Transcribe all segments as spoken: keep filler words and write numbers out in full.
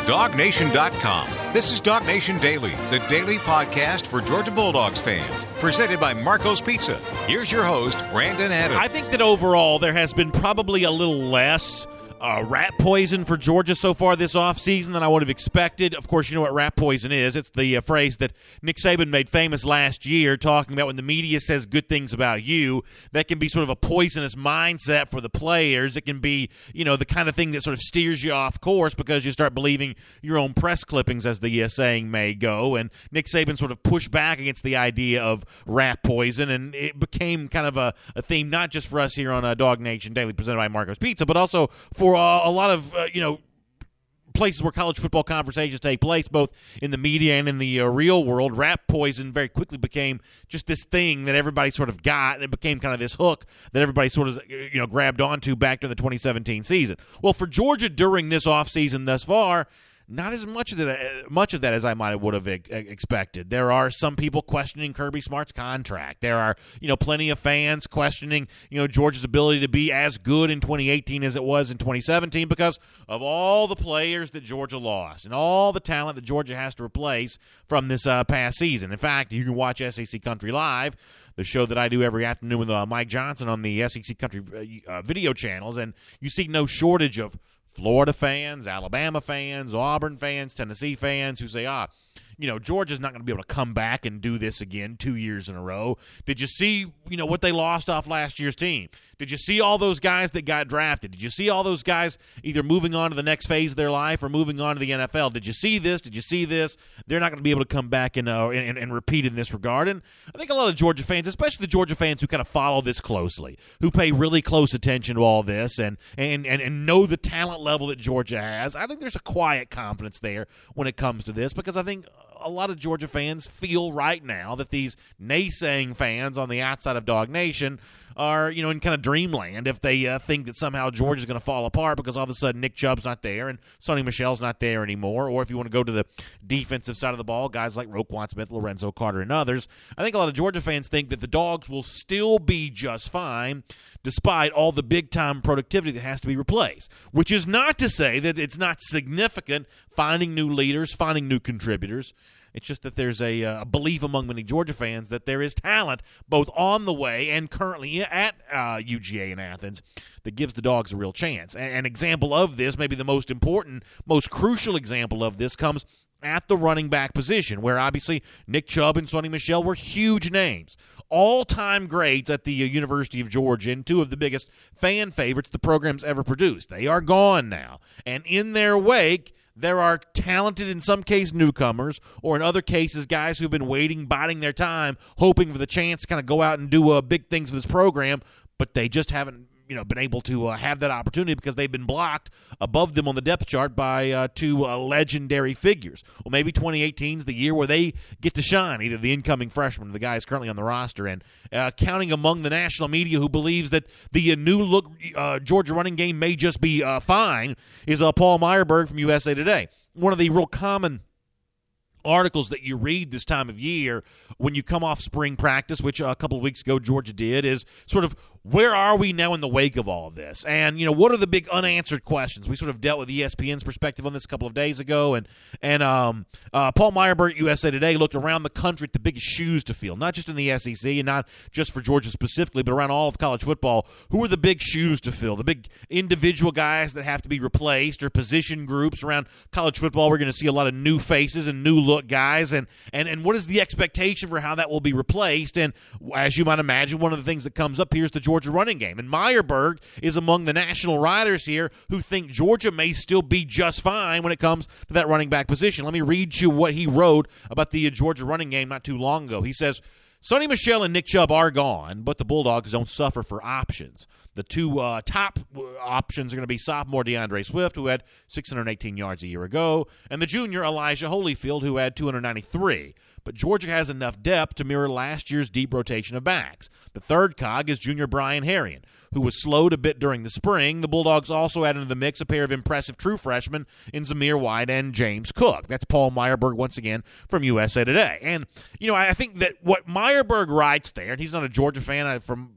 dog nation dot com. This is Dog Nation Daily, the daily podcast for Georgia Bulldogs fans, presented by Marco's Pizza. Here's your host, Brandon Adams. I think that overall there has been probably a little less Uh, rat poison for Georgia so far this offseason than I would have expected. Of course, you know what rat poison is. It's the uh, phrase that Nick Saban made famous last year, talking about when the media says good things about you. That can be sort of a poisonous mindset for the players. It can be, you know, the kind of thing that sort of steers you off course because you start believing your own press clippings, as the uh, saying may go. And Nick Saban sort of pushed back against the idea of rat poison, and it became kind of a, a theme not just for us here on uh, Dog Nation Daily, presented by Marco's Pizza, but also for Uh, a lot of, uh, you know, places where college football conversations take place, both in the media and in the uh, real world. Rat poison very quickly became just this thing that everybody sort of got, and it became kind of this hook that everybody sort of, you know, grabbed onto back during the twenty seventeen season. Well, for Georgia during this offseason thus far, not as much of that, much of that as I might have would have expected. There are some people questioning Kirby Smart's contract. There are, you know, plenty of fans questioning, you know, Georgia's ability to be as good in twenty eighteen as it was in twenty seventeen because of all the players that Georgia lost and all the talent that Georgia has to replace from this uh, past season. In fact, you can watch S E C Country Live, the show that I do every afternoon with uh, Mike Johnson on the S E C Country uh, video channels, and you see no shortage of Florida fans, Alabama fans, Auburn fans, Tennessee fans who say, ah, you know, Georgia's not going to be able to come back and do this again two years in a row. Did you see, you know, what they lost off last year's team? Did you see all those guys that got drafted? Did you see all those guys either moving on to the next phase of their life or moving on to the N F L? Did you see this? Did you see this? They're not going to be able to come back and, uh, and, and repeat in this regard. And I think a lot of Georgia fans, especially the Georgia fans who kind of follow this closely, who pay really close attention to all this and, and, and, and know the talent level that Georgia has, I think there's a quiet confidence there when it comes to this, because I think a lot of Georgia fans feel right now that these naysaying fans on the outside of Dog Nation are, you know, in kind of dreamland if they uh, think that somehow Georgia's going to fall apart because all of a sudden Nick Chubb's not there and Sonny Michel's not there anymore, or if you want to go to the defensive side of the ball, guys like Roquan Smith, Lorenzo Carter, and others. I think a lot of Georgia fans think that the Dogs will still be just fine despite all the big-time productivity that has to be replaced, which is not to say that it's not significant finding new leaders, finding new contributors. It's just that there's a, a belief among many Georgia fans that there is talent both on the way and currently at uh, U G A in Athens that gives the Dogs a real chance. And an example of this, maybe the most important, most crucial example of this, comes at the running back position, where obviously Nick Chubb and Sonny Michel were huge names, all-time greats at the uh, University of Georgia, and two of the biggest fan favorites the program's ever produced. They are gone now, and in their wake, there are talented, in some cases, newcomers, or in other cases, guys who've been waiting, biding their time, hoping for the chance to kind of go out and do uh, big things for this program, but they just haven't, you know, been able to uh, have that opportunity because they've been blocked above them on the depth chart by uh, two uh, legendary figures. Well, maybe twenty eighteen is the year where they get to shine, either the incoming freshman or the guys currently on the roster. And uh, counting among the national media who believes that the uh, new-look uh, Georgia running game may just be uh, fine is uh, Paul Meyerberg from U S A Today. One of the real common articles that you read this time of year when you come off spring practice, which a couple of weeks ago Georgia did, is sort of, where are we now in the wake of all of this? And, you know, what are the big unanswered questions? We sort of dealt with E S P N's perspective on this a couple of days ago, and and um, uh, Paul Meyerberg at U S A Today looked around the country at the biggest shoes to fill, not just in the S E C and not just for Georgia specifically, but around all of college football. Who are the big shoes to fill, the big individual guys that have to be replaced, or position groups around college football? We're going to see a lot of new faces and new look guys, and, and, and what is the expectation for how that will be replaced? And as you might imagine, one of the things that comes up here is the Georgia running game. And Meyerberg is among the national writers here who think Georgia may still be just fine when it comes to that running back position. Let me read you what he wrote about the Georgia running game not too long ago. He says, Sonny Michel and Nick Chubb are gone, but the Bulldogs don't suffer for options. The two uh, top options are going to be sophomore DeAndre Swift, who had six hundred eighteen yards a year ago, and the junior Elijah Holyfield, who had two hundred ninety-three. But Georgia has enough depth to mirror last year's deep rotation of backs. The third cog is junior Brian Herrien, who was slowed a bit during the spring. The Bulldogs also added into the mix a pair of impressive true freshmen in Zamir White and James Cook. That's Paul Meyerberg once again from U S A Today. And, you know, I think that what Meyerberg writes there, and he's not a Georgia fan, I, from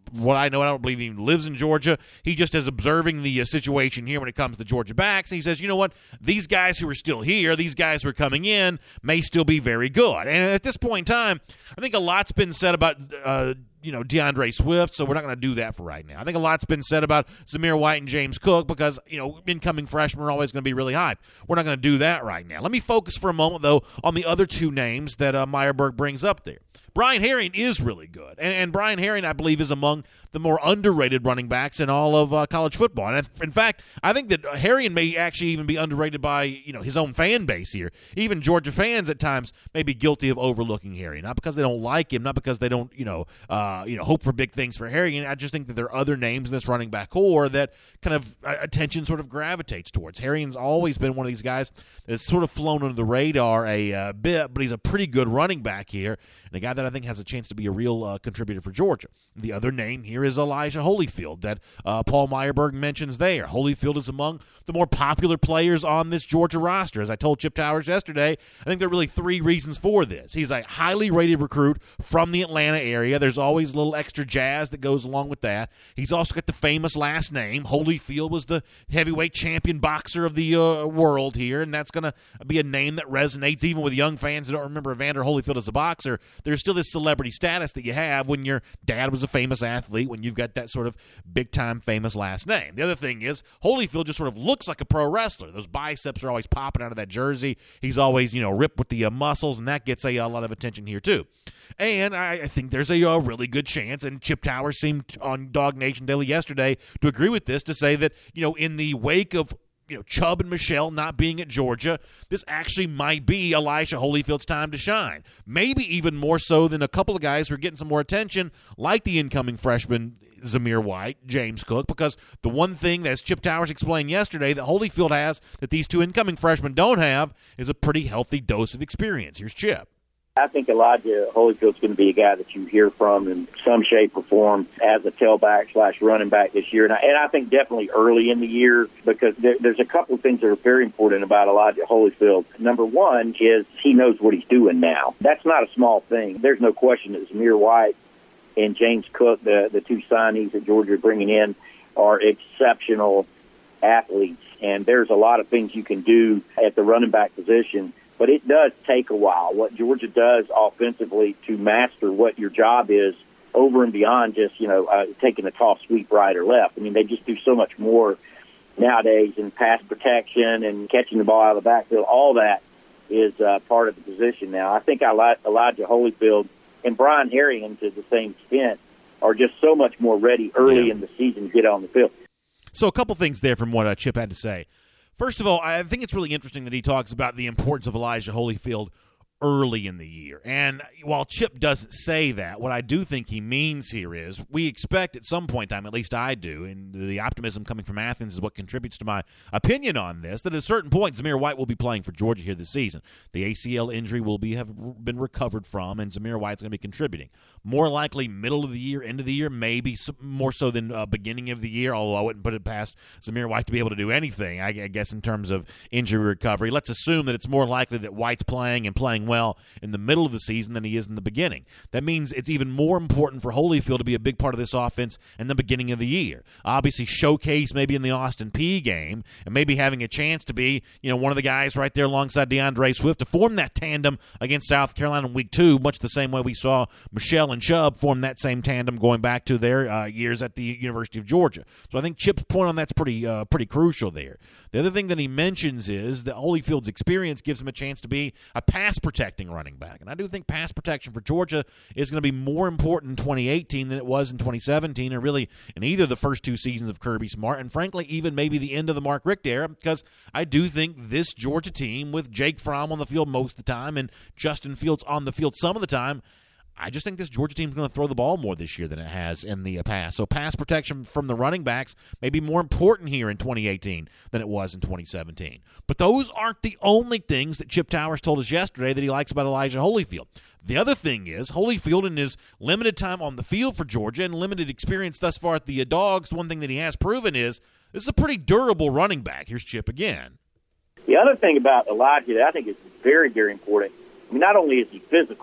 what I know, I don't believe he even lives in Georgia. He just is observing the uh, situation here when it comes to Georgia backs. And he says, you know what? These guys who are still here, these guys who are coming in may still be very good. And at this point in time, I think a lot's been said about uh, you know, DeAndre Swift, so we're not going to do that for right now. I think a lot's been said about Zamir White and James Cook because, you know, incoming freshmen are always going to be really hyped. We're not going to do that right now. Let me focus for a moment, though, on the other two names that uh, Meyerberg brings up there. Brian Herrien is really good, and, and Brian Herrien, I believe, is among the more underrated running backs in all of uh, college football. And in fact, I think that Herrien may actually even be underrated by, you know, his own fan base here. Even Georgia fans at times may be guilty of overlooking Herrien, not because they don't like him, not because they don't, you know, uh, you know, hope for big things for Herrien. I just think that there are other names in this running back core that kind of uh, attention sort of gravitates towards. Herrien's always been one of these guys that's sort of flown under the radar a uh, bit, but he's a pretty good running back here, and a guy that I think has a chance to be a real uh, contributor for Georgia. The other name here is Elijah Holyfield that uh, Paul Meyerberg mentions there. Holyfield is among the more popular players on this Georgia roster. As I told Chip Towers yesterday, I think there are really three reasons for this. He's a highly rated recruit from the Atlanta area. There's always a little extra jazz that goes along with that. He's also got the famous last name. Holyfield was the heavyweight champion boxer of the uh, world here, and that's going to be a name that resonates even with young fans who don't remember Evander Holyfield as a boxer. There's still this celebrity status that you have when your dad was a famous athlete, when you've got that sort of big-time famous last name. The other thing is Holyfield just sort of looks like a pro wrestler. Those biceps are always popping out of that jersey. He's always, you know, ripped with the uh, muscles, and that gets a, a lot of attention here too. And I, I think there's a, a really good chance, and Chip Towers seemed on Dog Nation Daily yesterday to agree with this, to say that, you know, in the wake of you know, Chubb and Michelle not being at Georgia, this actually might be Elijah Holyfield's time to shine. Maybe even more so than a couple of guys who are getting some more attention, like the incoming freshman Zamir White, James Cook, because the one thing, as Chip Towers explained yesterday, that Holyfield has that these two incoming freshmen don't have is a pretty healthy dose of experience. Here's Chip. I think Elijah Holyfield's going to be a guy that you hear from in some shape or form as a tailback slash running back this year. And I, and I think definitely early in the year, because there, there's a couple of things that are very important about Elijah Holyfield. Number one is he knows what he's doing now. That's not a small thing. There's no question that Zamir White and James Cook, the, the two signees that Georgia are bringing in, are exceptional athletes. And there's a lot of things you can do at the running back position. But it does take a while. What Georgia does offensively to master what your job is over and beyond just, you know, uh, taking a toss sweep right or left. I mean, they just do so much more nowadays in pass protection and catching the ball out of the backfield. All that is uh, part of the position now. I think I like Elijah Holyfield and Brian Herrien to the same extent are just so much more ready early yeah. in the season to get on the field. So a couple things there from what uh, Chip had to say. First of all, I think it's really interesting that he talks about the importance of Elijah Holyfield early in the year. And while Chip doesn't say that, what I do think he means here is we expect at some point in time, at least I do, and the optimism coming from Athens is what contributes to my opinion on this, that at a certain point, Zamir White will be playing for Georgia here this season. The A C L injury will be have been recovered from, and Zamir White's going to be contributing. More likely middle of the year, end of the year, maybe more so than uh, beginning of the year, although I wouldn't put it past Zamir White to be able to do anything, I, I guess, in terms of injury recovery. Let's assume that it's more likely that White's playing and playing well in the middle of the season than he is in the beginning. That means it's even more important for Holyfield to be a big part of this offense in the beginning of the year. Obviously, showcase maybe in the Austin Peay game, and maybe having a chance to be, you know, one of the guys right there alongside DeAndre Swift to form that tandem against South Carolina in week two, much the same way we saw Michelle and Chubb form that same tandem going back to their uh, years at the University of Georgia. So I think Chip's point on that's pretty uh, pretty crucial there. The other thing that he mentions is that Holyfield's experience gives him a chance to be a pass-protecting running back. And I do think pass protection for Georgia is going to be more important in twenty eighteen than it was in twenty seventeen, or really in either the first two seasons of Kirby Smart, and frankly, even maybe the end of the Mark Richt era, because I do think this Georgia team, with Jake Fromm on the field most of the time and Justin Fields on the field some of the time, I just think this Georgia team is going to throw the ball more this year than it has in the past. So pass protection from the running backs may be more important here in twenty eighteen than it was in twenty seventeen. But those aren't the only things that Chip Towers told us yesterday that he likes about Elijah Holyfield. The other thing is Holyfield, in his limited time on the field for Georgia and limited experience thus far at the Dogs, one thing that he has proven is this is a pretty durable running back. Here's Chip again. The other thing about Elijah that I think is very, very important, I mean, not only is he physical,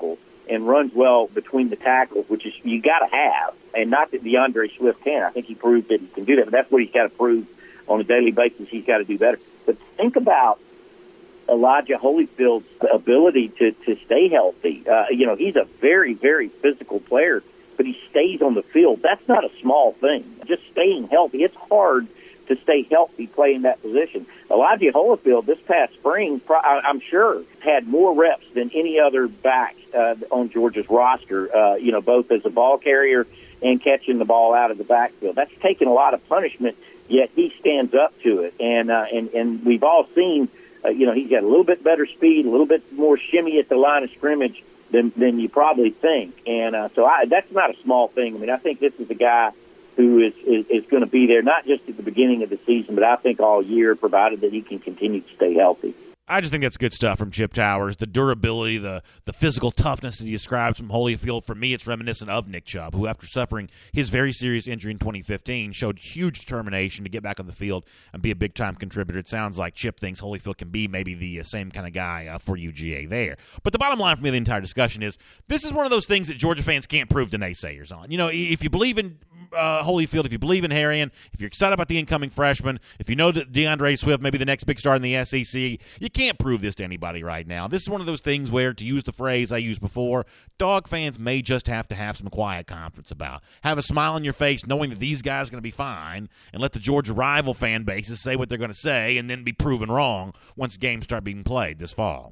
and runs well between the tackles, which is you got to have. And not that DeAndre Swift can. I think he proved that he can do that, but that's what he's got to prove on a daily basis. He's got to do better. But think about Elijah Holyfield's ability to, to stay healthy. Uh, you know, he's a very, very physical player, but he stays on the field. That's not a small thing. Just staying healthy. It's hard to stay healthy playing that position. Elijah Holyfield this past spring, I'm sure, had more reps than any other back uh, on Georgia's roster, uh, you know, both as a ball carrier and catching the ball out of the backfield. That's taken a lot of punishment, yet he stands up to it. And, uh, and, and we've all seen, uh, you know, he's got a little bit better speed, a little bit more shimmy at the line of scrimmage than, than you probably think. And uh, so I, that's not a small thing. I mean, I think this is a guy who is, is, is going to be there, not just at the beginning of the season, but I think all year, provided that he can continue to stay healthy. I just think that's good stuff from Chip Towers. The durability, the the physical toughness that he describes from Holyfield, for me, it's reminiscent of Nick Chubb, who, after suffering his very serious injury in twenty fifteen, showed huge determination to get back on the field and be a big-time contributor. It sounds like Chip thinks Holyfield can be maybe the uh, same kind of guy uh, for U G A there. But the bottom line for me of the entire discussion is this is one of those things that Georgia fans can't prove to naysayers on. You know, if you believe in uh, Holyfield, if you believe in Harrion, if you're excited about the incoming freshman, if you know that DeAndre Swift may be the next big star in the S E C, you can't prove this to anybody right now. This is one of those things where, to use the phrase I used before, dog fans may just have to have some quiet confidence about. Have a smile on your face knowing that these guys are going to be fine, and let the Georgia rival fan bases say what they're going to say and then be proven wrong once games start being played this fall.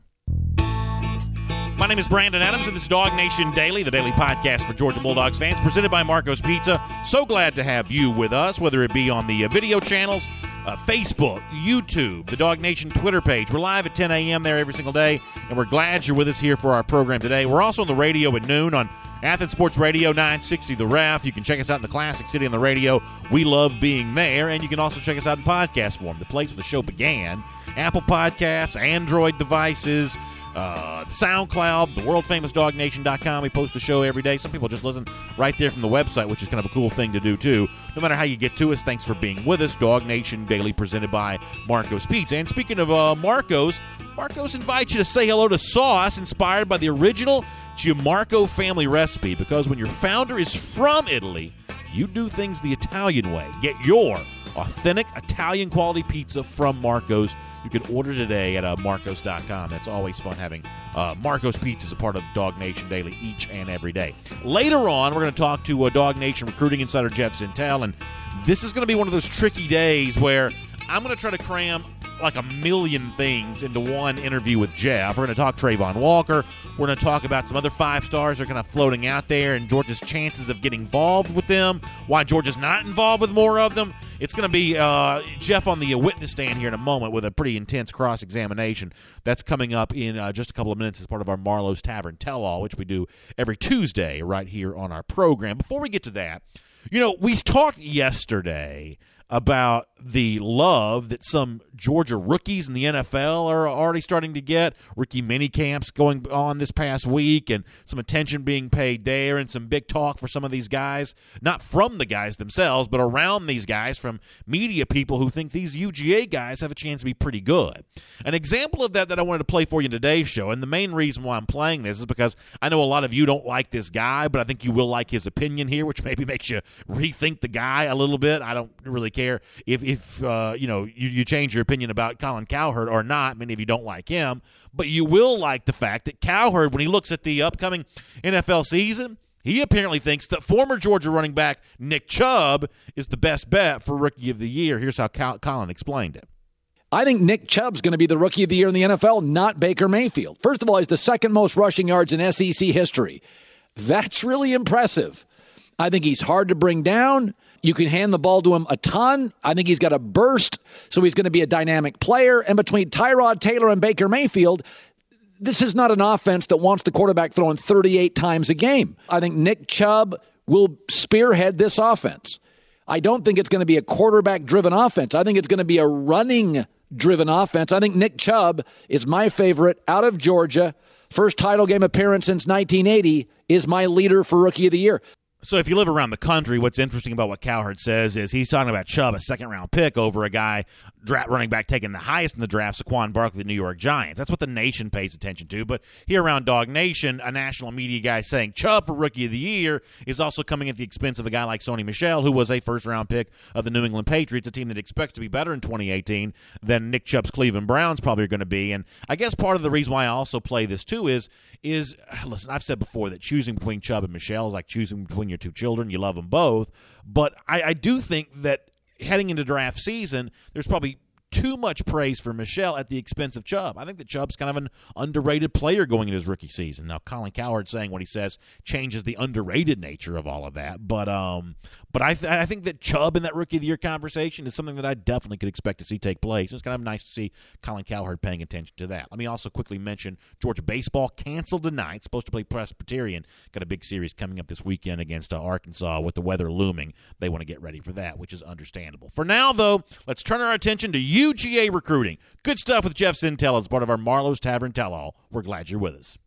My name is Brandon Adams, and this is Dog Nation Daily, the daily podcast for Georgia Bulldogs fans, presented by Marco's Pizza. So glad to have you with us, whether it be on the uh, video channels, uh, Facebook, YouTube, the Dog Nation Twitter page. We're live at ten a.m. there every single day, and we're glad you're with us here for our program today. We're also on the radio at noon on Athens Sports Radio nine sixty The Ref. You can check us out in the Classic City on the radio. We love being there, and you can also check us out in podcast form, the place where the show began. Apple Podcasts, Android devices, Uh, SoundCloud, the world famous dog nation dot com. We post the show every day. Some people just listen right there from the website, which is kind of a cool thing to do, too. No matter how you get to us, thanks for being with us. Dog Nation Daily, presented by Marco's Pizza. And speaking of uh, Marco's, Marco's invites you to say hello to sauce inspired by the original Giammarco family recipe, because when your founder is from Italy, you do things the Italian way. Get your authentic Italian quality pizza from Marco's. You can order today at uh, marcos dot com. That's always fun having uh, Marco's Pizza as a part of Dog Nation Daily each and every day. Later on, we're going to talk to uh, Dog Nation recruiting insider Jeff Zintel, and this is going to be one of those tricky days where I'm going to try to cram like a million things into one interview with Jeff. We're going to talk Trayvon Walker. We're going to talk about some other five stars that are kind of floating out there and Georgia's chances of getting involved with them, why Georgia's not involved with more of them. It's going to be uh, Jeff on the witness stand here in a moment with a pretty intense cross-examination. That's coming up in uh, just a couple of minutes as part of our Marlowe's Tavern Tell-All, which we do every Tuesday right here on our program. Before we get to that, you know, we talked yesterday about the love that some Georgia rookies in the N F L are already starting to get. Rookie mini camps going on this past week, and some attention being paid there, and some big talk for some of these guys, not from the guys themselves, but around these guys from media people who think these U G A guys have a chance to be pretty good. An example of that that I wanted to play for you in today's show, and the main reason why I'm playing this is because I know a lot of you don't like this guy, but I think you will like his opinion here, which maybe makes you rethink the guy a little bit. I don't really care if, if uh, you know, you, you change your opinion about Colin Cowherd or not. Many of you don't like him, but you will like the fact that Cowherd, when he looks at the upcoming N F L season, he apparently thinks that former Georgia running back Nick Chubb is the best bet for Rookie of the Year. Here's how Cal- Colin explained it. I think Nick Chubb's going to be the Rookie of the Year in the N F L, not Baker Mayfield. First of all, he's the second most rushing yards in S E C history. That's really impressive. I think he's hard to bring down. You can hand the ball to him a ton. I think he's got a burst, so he's going to be a dynamic player. And between Tyrod Taylor and Baker Mayfield, this is not an offense that wants the quarterback throwing thirty-eight times a game. I think Nick Chubb will spearhead this offense. I don't think it's going to be a quarterback-driven offense. I think it's going to be a running-driven offense. I think Nick Chubb is my favorite out of Georgia. First title game appearance since nineteen eighty, is my leader for Rookie of the Year. So if you live around the country, what's interesting about what Cowherd says is he's talking about Chubb, a second-round pick, over a guy, draft running back taken the highest in the draft, Saquon Barkley, the New York Giants. That's what the nation pays attention to. But here around Dog Nation, a national media guy saying Chubb for Rookie of the Year is also coming at the expense of a guy like Sony Michel, who was a first-round pick of the New England Patriots, a team that expects to be better in twenty eighteen than Nick Chubb's Cleveland Browns probably are going to be. And I guess part of the reason why I also play this, too, is, is listen, I've said before that choosing between Chubb and Michel is like choosing between your two children. You love them both. But I, I do think that heading into draft season, there's probably too much praise for Michel at the expense of Chubb. I think that Chubb's kind of an underrated player going into his rookie season. Now, Colin Cowherd saying what he says changes the underrated nature of all of that. But um, but I th- I think that Chubb in that Rookie of the Year conversation is something that I definitely could expect to see take place. It's kind of nice to see Colin Cowherd paying attention to that. Let me also quickly mention Georgia baseball canceled tonight. It's supposed to play Presbyterian. Got a big series coming up this weekend against uh, Arkansas with the weather looming. They want to get ready for that, which is understandable. For now, though, let's turn our attention to U G A recruiting. Good stuff with Jeff Sentell as part of our Marlowe's Tavern Tell-All. We're glad you're with us.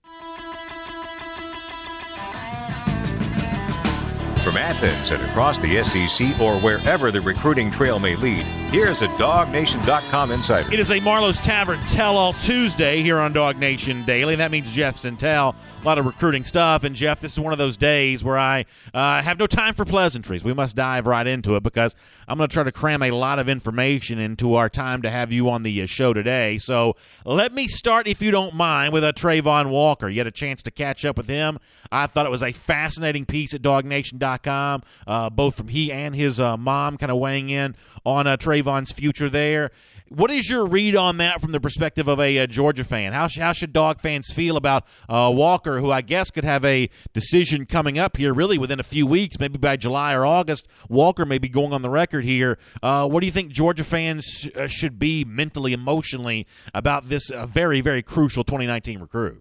From Athens and across the S E C or wherever the recruiting trail may lead, here's a Dog Nation dot com insider. It is a Marlowe's Tavern Tell-All Tuesday here on Dog Nation Daily. That means Jeff Sentell, a lot of recruiting stuff. And, Jeff, this is one of those days where I uh, have no time for pleasantries. We must dive right into it because I'm going to try to cram a lot of information into our time to have you on the uh, show today. So let me start, if you don't mind, with a Travon Walker. You had a chance to catch up with him. I thought it was a fascinating piece at Dog Nation dot com, uh, both from he and his uh, mom kind of weighing in on uh, Travon's future there. What is your read on that from the perspective of a, a Georgia fan? How, sh- how should Dog fans feel about uh, Walker, who I guess could have a decision coming up here really within a few weeks, maybe by July or August? Walker may be going on the record here. Uh, what do you think Georgia fans sh- uh, should be mentally, emotionally about this uh, very, very crucial twenty nineteen recruit?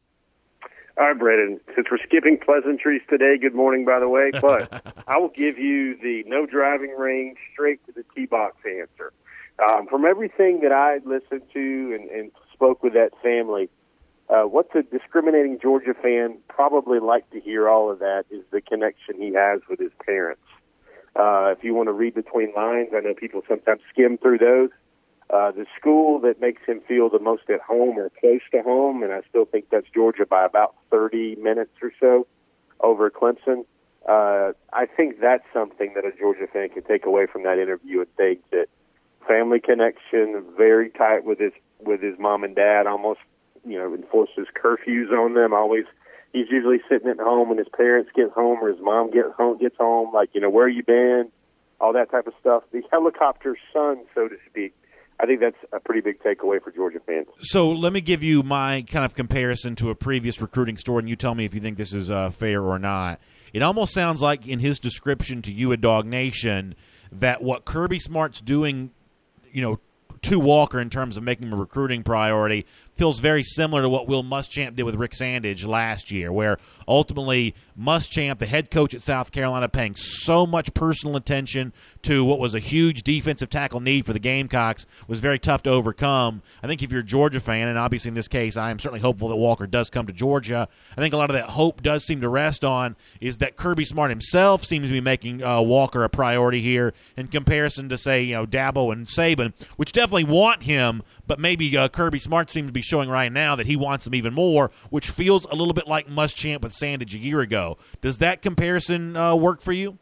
All right, Brandon, since we're skipping pleasantries today, good morning, by the way, but I will give you the no driving range, straight to the T-box answer. Um, from everything that I listened to and, and spoke with that family, uh, what's a discriminating Georgia fan probably like to hear all of that is the connection he has with his parents. Uh, if you want to read between lines, I know people sometimes skim through those. Uh, the school that makes him feel the most at home or close to home, and I still think that's Georgia by about thirty minutes or so over Clemson. Uh, I think that's something that a Georgia fan can take away from that interview and think that family connection, very tight with his with his mom and dad, almost, you know, enforces curfews on them. Always, he's usually sitting at home when his parents get home or his mom get home gets home, like, you know, where you been, all that type of stuff. The helicopter son, so to speak. I think that's a pretty big takeaway for Georgia fans. So let me give you my kind of comparison to a previous recruiting story, and you tell me if you think this is uh, fair or not. It almost sounds like in his description to you at Dog Nation that what Kirby Smart's doing, you know, to Walker in terms of making him a recruiting priority feels very similar to what Will Muschamp did with Rick Sandage last year, where ultimately Muschamp, the head coach at South Carolina, paying so much personal attention to what was a huge defensive tackle need for the Gamecocks, was very tough to overcome. I think if you're a Georgia fan, and obviously in this case I am certainly hopeful that Walker does come to Georgia, I think a lot of that hope does seem to rest on is that Kirby Smart himself seems to be making uh, Walker a priority here in comparison to, say, you know, Dabo and Saban, which definitely want him, but maybe uh, Kirby Smart seems to be showing right now that he wants them even more, which feels a little bit like Muschamp with Sandage a year ago. Does that comparison uh, work for you?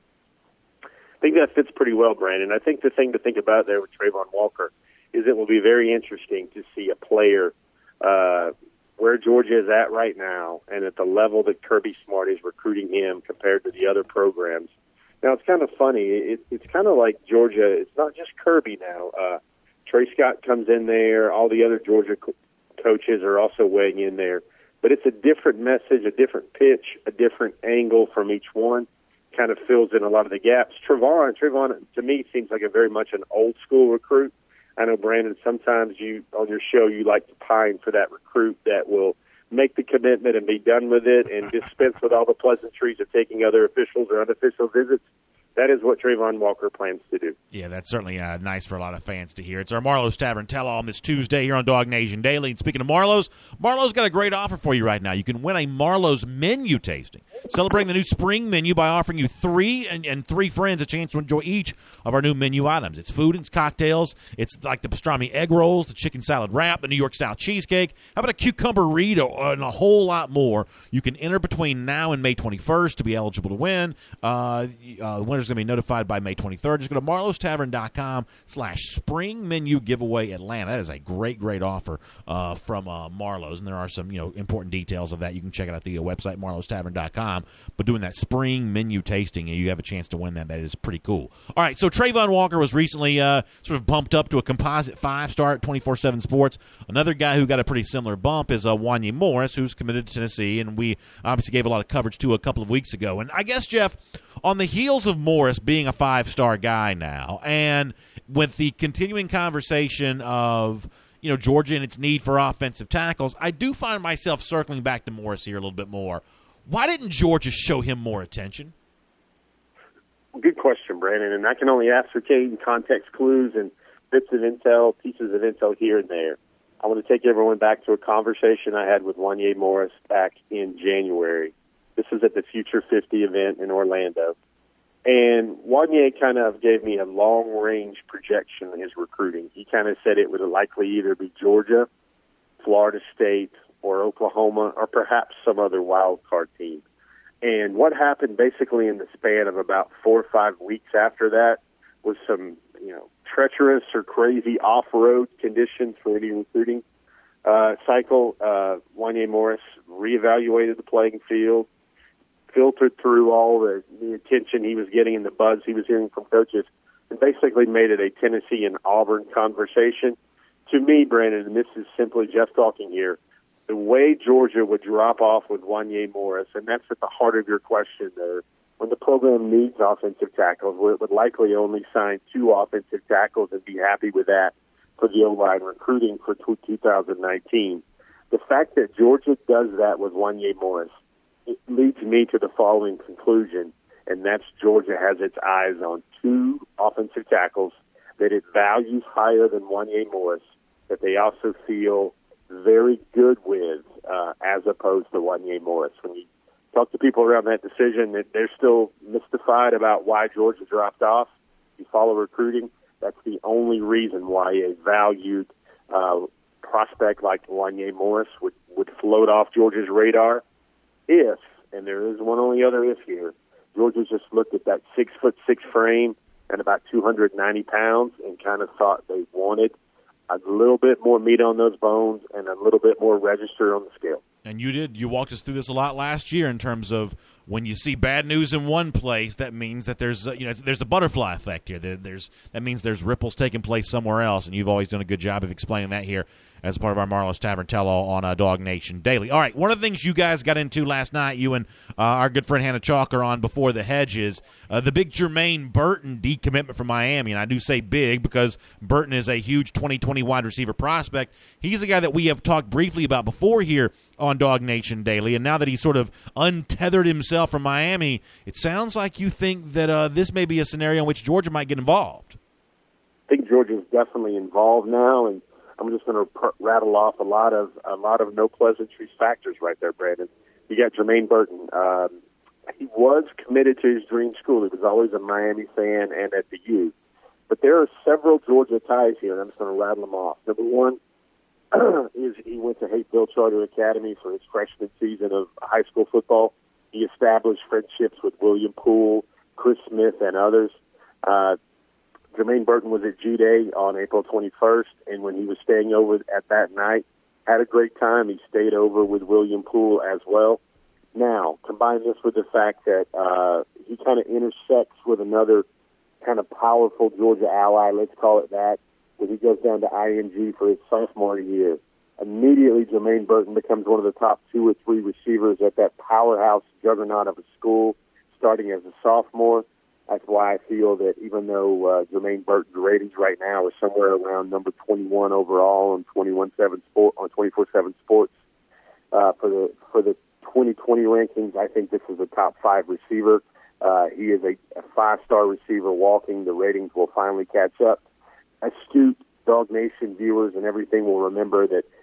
I think that fits pretty well, Brandon. I think the thing to think about there with Travon Walker is it will be very interesting to see a player uh, where Georgia is at right now and at the level that Kirby Smart is recruiting him compared to the other programs. Now, it's kind of funny. It, it's kind of like Georgia. It's not just Kirby now. Uh, Trey Scott comes in there. All the other Georgia co- coaches are also weighing in there. But it's a different message, a different pitch, a different angle from each one. Kind of fills in a lot of the gaps. Travon, Travon, to me, seems like a very much an old-school recruit. I know, Brandon, sometimes you on your show you like to pine for that recruit that will make the commitment and be done with it and dispense with all the pleasantries of taking other officials or unofficial visits. That is what Travon Walker plans to do. Yeah, that's certainly uh, nice for a lot of fans to hear. It's our Marlowe's Tavern Tell-All on this Tuesday here on Dog Nation Daily. And speaking of Marlowe's, Marlowe's got a great offer for you right now. You can win a Marlowe's menu tasting celebrating the new spring menu by offering you three and, and three friends a chance to enjoy each of our new menu items. It's food, it's cocktails, it's like the pastrami egg rolls, the chicken salad wrap, the New York style cheesecake. How about a cucumber burrito and a whole lot more? You can enter between now and May twenty-first to be eligible to win. Uh, uh, the winner's going to be notified by May twenty-third. Just go to marlows tavern dot com slash spring menu giveaway Atlanta. That is a great, great offer uh, from uh, Marlowe's, and there are some you know important details of that. You can check it out at the uh, website marlows tavern dot com. But doing that spring menu tasting, and you have a chance to win that. That is pretty cool. All right, so Trayvon Walker was recently uh, sort of bumped up to a composite five-star at twenty-four seven Sports. Another guy who got a pretty similar bump is uh, Wanya Morris, who's committed to Tennessee, and we obviously gave a lot of coverage to a couple of weeks ago. And I guess, Jeff, on the heels of Morris being a five-star guy now, and with the continuing conversation of you know Georgia and its need for offensive tackles, I do find myself circling back to Morris here a little bit more. Why didn't Georgia show him more attention? Good question, Brandon, and I can only ascertain context clues and bits of intel, pieces of intel here and there. I want to take everyone back to a conversation I had with Wanya Morris back in January. This was at the Future fifty event in Orlando. And Wanya kind of gave me a long-range projection of his recruiting. He kind of said it would likely either be Georgia, Florida State, or Oklahoma, or perhaps some other wild card team. And what happened basically in the span of about four or five weeks after that was some, you know, treacherous or crazy off-road conditions for any recruiting uh, cycle. Uh, Wanya Morris reevaluated the playing field, filtered through all the, the attention he was getting and the buzz he was hearing from coaches, and basically made it a Tennessee and Auburn conversation. To me, Brandon, and this is simply Jeff talking here, the way Georgia would drop off with Wanya Morris, and that's at the heart of your question there, when the program needs offensive tackles, where it would likely only sign two offensive tackles and be happy with that for the O-line recruiting for two thousand nineteen. The fact that Georgia does that with Wanya Morris, it leads me to the following conclusion, and that's Georgia has its eyes on two offensive tackles that it values higher than Wanya Morris, that they also feel very good with, uh, as opposed to Wanya Morris. When you talk to people around that decision, they're still mystified about why Georgia dropped off. You follow recruiting, that's the only reason why a valued uh, prospect like Wanya Morris would, would float off Georgia's radar. If, and there is one only other if here, Georgia just looked at that six foot six frame and about two hundred ninety pounds and kind of thought they wanted a little bit more meat on those bones and a little bit more register on the scale. And you did. You walked us through this a lot last year in terms of when you see bad news in one place, that means that there's uh, you know there's a butterfly effect here. There, there's that means there's ripples taking place somewhere else, and you've always done a good job of explaining that here as part of our Marlowe's Tavern Tell-All on uh, Dog Nation Daily. All right, one of the things you guys got into last night, you and uh, our good friend Hannah Chalker on Before the Hedges, uh, the big Jermaine Burton decommitment from Miami. And I do say big because Burton is a huge twenty twenty wide receiver prospect. He's a guy that we have talked briefly about before here on Dog Nation Daily, and now that he's sort of untethered himself from Miami, it sounds like you think that uh, this may be a scenario in which Georgia might get involved. I think Georgia's definitely involved now, and I'm just going to pr- rattle off a lot of a lot of no pleasantries factors right there, Brandon. You got Jermaine Burton. Um, he was committed to his dream school. He was always a Miami fan and at the U. But there are several Georgia ties here, and I'm just going to rattle them off. Number one is he went to Hapeville Charter Academy for his freshman season of high school football. He established friendships with William Poole, Chris Smith, and others. Uh, Jermaine Burton was at G-Day on April twenty-first, and when he was staying over at that night, had a great time. He stayed over with William Poole as well. Now, combine this with the fact that uh, he kind of intersects with another kind of powerful Georgia ally, let's call it that, when he goes down to I M G for his sophomore year. Immediately, Jermaine Burton becomes one of the top two or three receivers at that powerhouse juggernaut of a school, starting as a sophomore. That's why I feel that even though uh, Jermaine Burton's ratings right now are somewhere around number twenty-one overall on twenty-one seven sport on twenty-four seven Sports uh, for the for the twenty twenty rankings, I think this is a top five receiver. Uh, he is a, a five-star receiver walking. The ratings will finally catch up. Astute Dog Nation viewers and everything will remember that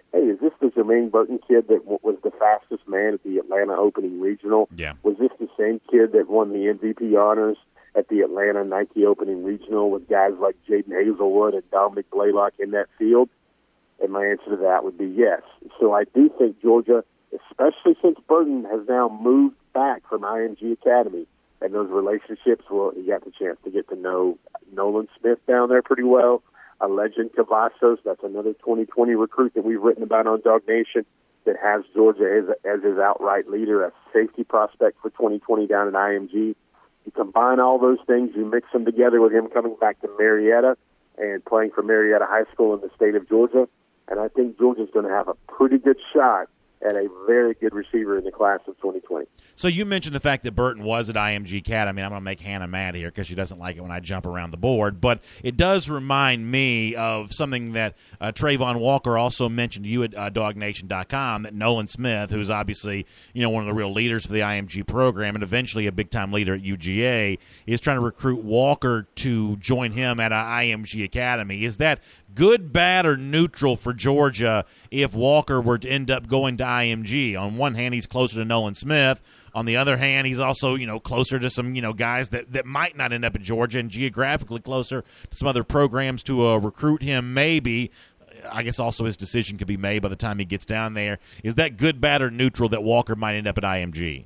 hey, is this the Jermaine Burton kid that w- was the fastest man at the Atlanta Opening Regional? Yeah. Was this the same kid that won the M V P honors at the Atlanta Nike Opening Regional with guys like Jaden Hazelwood and Dominic Blaylock in that field? And my answer to that would be yes. So I do think Georgia, especially since Burton has now moved back from I M G Academy, and those relationships, well, he got the chance to get to know Nolan Smith down there pretty well. A legend, Cavazos, that's another twenty twenty recruit that we've written about on Dog Nation that has Georgia as, as his outright leader, a safety prospect for twenty twenty down at I M G. You combine all those things, you mix them together with him coming back to Marietta and playing for Marietta High School in the state of Georgia, and I think Georgia's going to have a pretty good shot at a very good receiver in the class of twenty twenty. So you mentioned the fact that Burton was at I M G Academy. I'm going to make Hannah mad here because she doesn't like it when I jump around the board. But it does remind me of something that uh, Trayvon Walker also mentioned to you at uh, dog nation dot com, that Nolan Smith, who's obviously you know one of the real leaders for the I M G program and eventually a big-time leader at U G A, is trying to recruit Walker to join him at uh, I M G Academy. Is that good, bad, or neutral for Georgia if Walker were to end up going to I M G? On one hand, he's closer to Nolan Smith. On the other hand, he's also, you know, closer to some, you know, guys that, that might not end up in Georgia, and geographically closer to some other programs to uh, recruit him maybe. I guess also his decision could be made by the time he gets down there. Is that good, bad, or neutral that Walker might end up at I M G?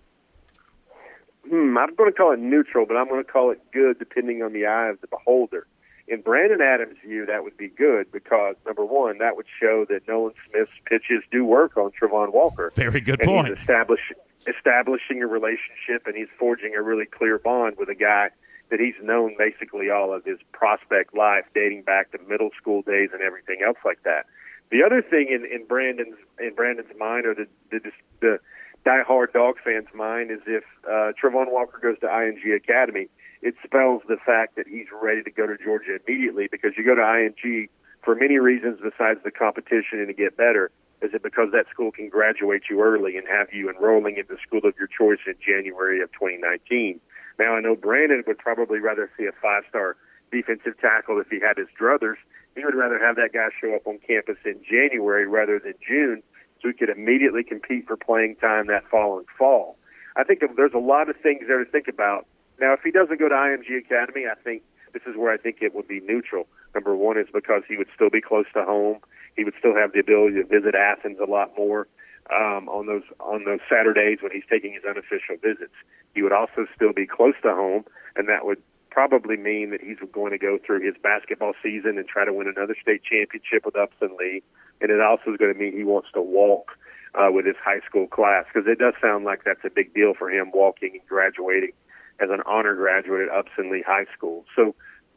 Hmm, I'm going to call it neutral, but I'm going to call it good depending on the eye of the beholder. In Brandon Adams' view, that would be good because, number one, that would show that Nolan Smith's pitches do work on Trayvon Walker. Very good and point. He's establish, establishing a relationship, and he's forging a really clear bond with a guy that he's known basically all of his prospect life, dating back to middle school days and everything else like that. The other thing in, in Brandon's in Brandon's mind, or the the, the diehard dog fans' mind, is if uh, Trayvon Walker goes to I M G Academy, it spells the fact that he's ready to go to Georgia immediately, because you go to I M G for many reasons besides the competition and to get better. Is it because that school can graduate you early and have you enrolling in the school of your choice in January of twenty nineteen? Now, I know Brandon would probably rather see a five-star defensive tackle if he had his druthers. He would rather have that guy show up on campus in January rather than June, so he could immediately compete for playing time that following fall. I think there's a lot of things there to think about. Now, if he doesn't go to I M G Academy, I think this is where I think it would be neutral. Number one is because he would still be close to home. He would still have the ability to visit Athens a lot more um, on those on those Saturdays when he's taking his unofficial visits. He would also still be close to home, and that would probably mean that he's going to go through his basketball season and try to win another state championship with Upson Lee. And it also is going to mean he wants to walk uh, with his high school class, because it does sound like that's a big deal for him, walking and graduating as an honor graduate at Upson Lee High School. So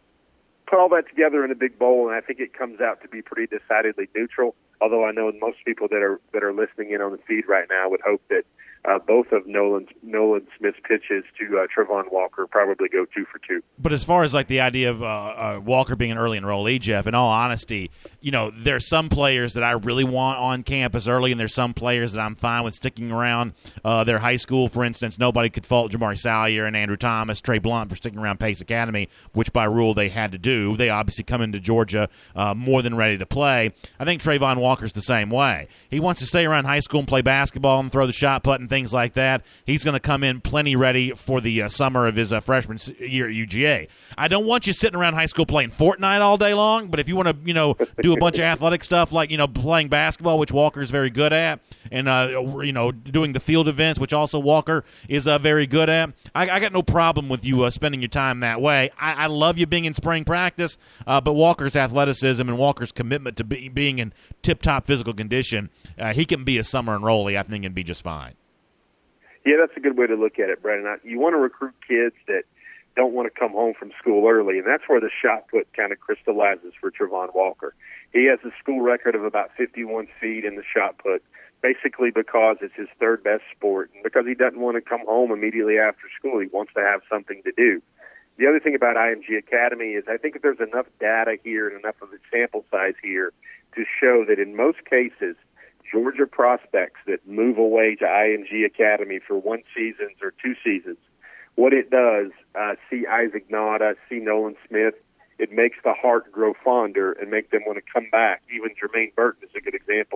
put all that together in a big bowl, and I think it comes out to be pretty decidedly neutral, although I know most people that are that are listening in on the feed right now would hope that uh, both of Nolan, Nolan Smith's pitches to uh, Trayvon Walker probably go two for two. But as far as like the idea of uh, uh, Walker being an early enrollee, Jeff, in all honesty, you know, there's some players that I really want on campus early, and there's some players that I'm fine with sticking around uh, their high school. For instance, nobody could fault Jamari Salyer and Andrew Thomas, Trey Blunt for sticking around Pace Academy, which by rule they had to do. They obviously come into Georgia uh, more than ready to play. I think Trayvon Walker's the same way. He wants to stay around high school and play basketball and throw the shot put and things like that. He's going to come in plenty ready for the uh, summer of his uh, freshman year at U G A. I don't want you sitting around high school playing Fortnite all day long, but if you want to, you know, do a bunch of athletic stuff like, you know, playing basketball, which Walker's very good at, and, uh, you know, doing the field events, which also Walker is uh, very good at, I, I got no problem with you uh, spending your time that way. I, I love you being in spring practice, uh, but Walker's athleticism and Walker's commitment to be, being in tip-top physical condition, uh, he can be a summer enrollee, I think, and be just fine. Yeah, that's a good way to look at it, Brandon. You want to recruit kids that don't want to come home from school early, and that's where the shot put kind of crystallizes for Trayvon Walker. He has a school record of about fifty-one feet in the shot put, basically because it's his third best sport, and because he doesn't want to come home immediately after school. He wants to have something to do. The other thing about I M G Academy is I think if there's enough data here and enough of a sample size here to show that in most cases, Georgia prospects that move away to I M G Academy for one season or two seasons, what it does, uh, see Isaac Nauta, see Nolan Smith, it makes the heart grow fonder and make them want to come back. Even Jermaine Burton is a good example.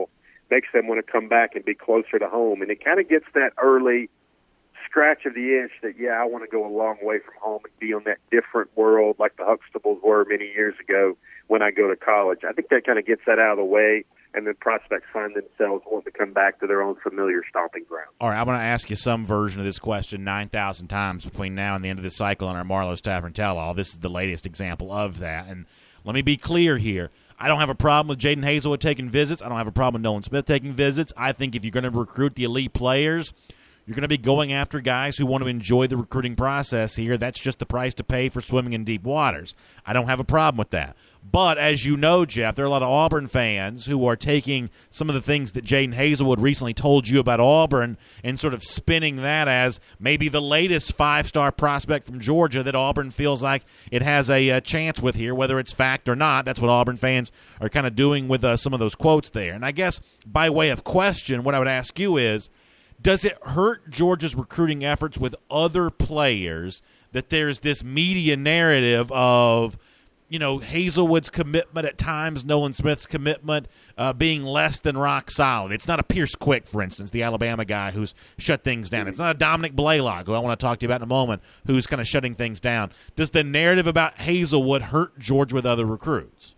makes them want to come back and be closer to home. And it kind of gets that early scratch of the itch that, yeah, I want to go a long way from home and be on that different world like the Huxtables were many years ago when I go to college. I think that kind of gets that out of the way, and then prospects find themselves wanting to come back to their own familiar stomping ground. All right, I'm going to ask you some version of this question nine thousand times between now and the end of this cycle on our Marlowe's Tavern Tell-All. This is the latest example of that. And let me be clear here. I don't have a problem with Jaden Hazelwood taking visits. I don't have a problem with Nolan Smith taking visits. I think if you're going to recruit the elite players, you're going to be going after guys who want to enjoy the recruiting process here. That's just the price to pay for swimming in deep waters. I don't have a problem with that. But as you know, Jeff, there are a lot of Auburn fans who are taking some of the things that Jaden Hazelwood recently told you about Auburn and sort of spinning that as maybe the latest five-star prospect from Georgia that Auburn feels like it has a, a chance with here, whether it's fact or not. That's what Auburn fans are kind of doing with uh, some of those quotes there. And I guess by way of question, what I would ask you is, does it hurt Georgia's recruiting efforts with other players that there's this media narrative of, you know, Hazelwood's commitment at times, Nolan Smith's commitment uh, being less than rock solid? It's not a Pierce Quick, for instance, the Alabama guy who's shut things down. It's not a Dominic Blaylock, who I want to talk to you about in a moment, who's kind of shutting things down. Does the narrative about Hazelwood hurt Georgia with other recruits?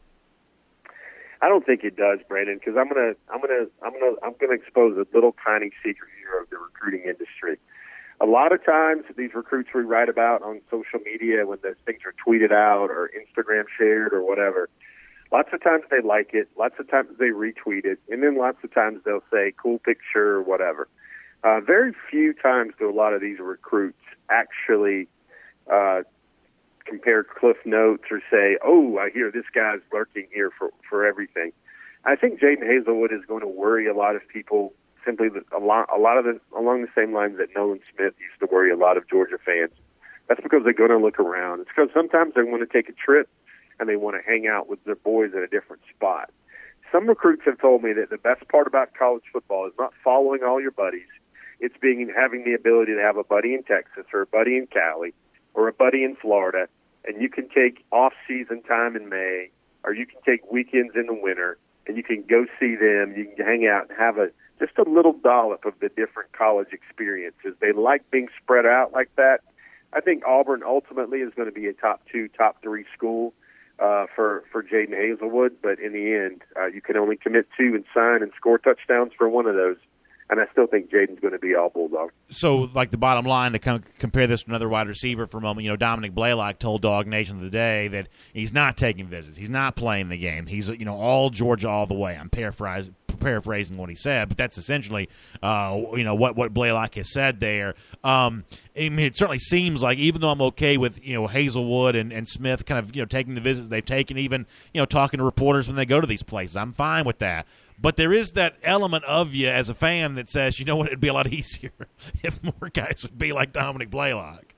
I don't think it does, Brandon, because I'm gonna, I'm gonna, I'm gonna, I'm gonna expose a little tiny secret here of the recruiting industry. A lot of times, these recruits we write about on social media, when those things are tweeted out or Instagram shared or whatever, lots of times they like it, lots of times they retweet it, and then lots of times they'll say cool picture or whatever. Uh, very few times do a lot of these recruits actually uh, compare cliff notes or say, oh, I hear this guy's lurking here for, for everything. I think Jaden Hazelwood is going to worry a lot of people simply a lot, a lot of the, along the same lines that Nolan Smith used to worry a lot of Georgia fans. That's because they're going to look around. It's because sometimes they want to take a trip and they want to hang out with their boys at a different spot. Some recruits have told me that the best part about college football is not following all your buddies. It's being having the ability to have a buddy in Texas or a buddy in Cali or a buddy in Florida, and you can take off-season time in May, or you can take weekends in the winter, and you can go see them. You can hang out and have a just a little dollop of the different college experiences. They like being spread out like that. I think Auburn ultimately is going to be a top two, top three school uh, for, for Jaden Hazelwood, but in the end, uh, you can only commit to and sign and score touchdowns for one of those. And I still think Jaden's going to be all Bulldog. So, like, the bottom line, to kind of compare this to another wide receiver for a moment, you know, Dominic Blaylock told Dog Nation of the Day that he's not taking visits. He's not playing the game. He's, you know, all Georgia all the way. I'm paraphrasing, paraphrasing what he said, but that's essentially, uh, you know, what, what Blaylock has said there. Um, I mean, it certainly seems like, even though I'm okay with, you know, Hazelwood and, and Smith kind of, you know, taking the visits they've taken, even, you know, talking to reporters when they go to these places, I'm fine with that. But there is that element of you as a fan that says, you know what, it'd be a lot easier if more guys would be like Dominic Blaylock.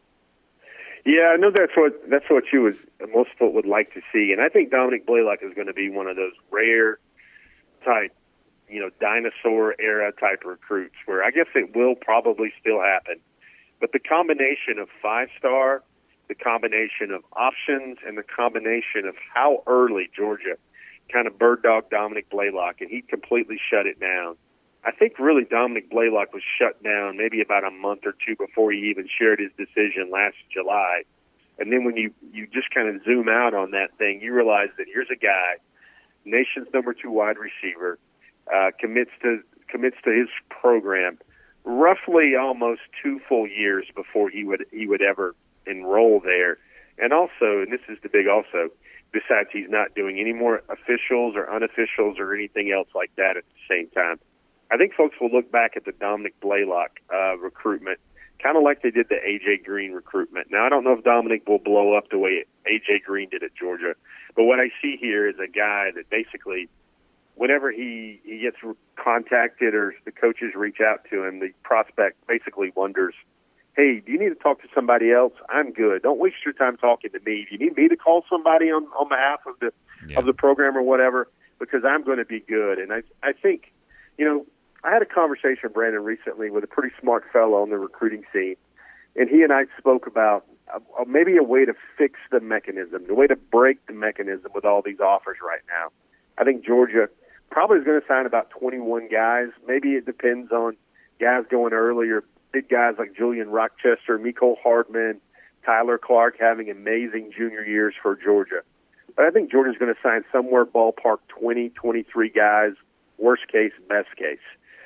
Yeah, I know that's what that's what you would most folk would like to see, and I think Dominic Blaylock is going to be one of those rare type, you know, dinosaur era type recruits where I guess it will probably still happen. But the combination of five star, the combination of options, and the combination of how early Georgia kind of bird dog Dominic Blaylock, and he completely shut it down. I think really Dominic Blaylock was shut down maybe about a month or two before he even shared his decision last July. And then when you, you just kind of zoom out on that thing, you realize that here's a guy, nation's number two wide receiver, uh, commits to commits to his program roughly almost two full years before he would he would ever enroll there. And also, and this is the big also, besides he's not doing any more officials or unofficials or anything else like that at the same time. I think folks will look back at the Dominic Blaylock uh, recruitment kind of like they did the A J Green recruitment. Now, I don't know if Dominic will blow up the way A J Green did at Georgia, but what I see here is a guy that basically, whenever he, he gets contacted or the coaches reach out to him, the prospect basically wonders, hey, do you need to talk to somebody else? I'm good. Don't waste your time talking to me. Do you need me to call somebody on, on behalf of the yeah. of the program or whatever? Because I'm going to be good. And I I think, you know, I had a conversation, Brandon, recently with a pretty smart fellow on the recruiting scene, and he and I spoke about uh, maybe a way to fix the mechanism, the way to break the mechanism with all these offers right now. I think Georgia probably is going to sign about twenty-one guys. Maybe it depends on guys going early or big guys like Julian Rochester, Mecole Hardman, Tyler Clark having amazing junior years for Georgia. But I think Georgia's going to sign somewhere ballpark twenty, twenty-three guys, worst case, best case.